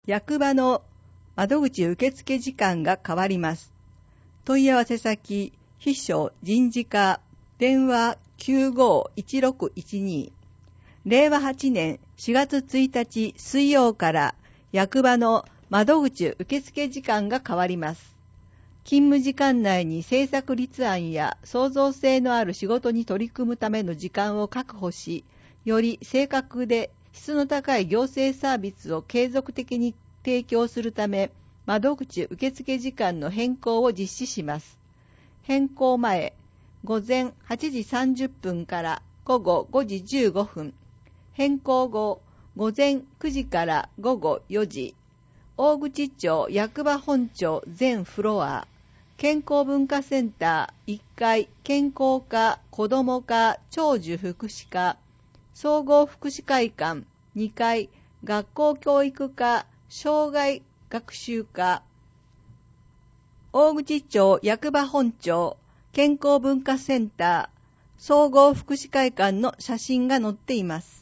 役場の窓口受付時間が変わります。問い合わせ先、秘書人事課、電話 951612。令和8年4月1日水曜から役場の窓口受付時間が変わります。勤務時間内に政策立案や創造性のある仕事に取り組むための時間を確保し、より正確で質の高い行政サービスを継続的に提供するため、窓口受付時間の変更を実施します。変更前、午前8時30分から午後5時15分。変更後、午前9時から午後4時。大口町役場本庁全フロア。健康文化センター1階健康課子ども課長寿福祉課総合福祉会館2階学校教育課障害学習課大口町役場本庁健康文化センター総合福祉会館の写真が載っています。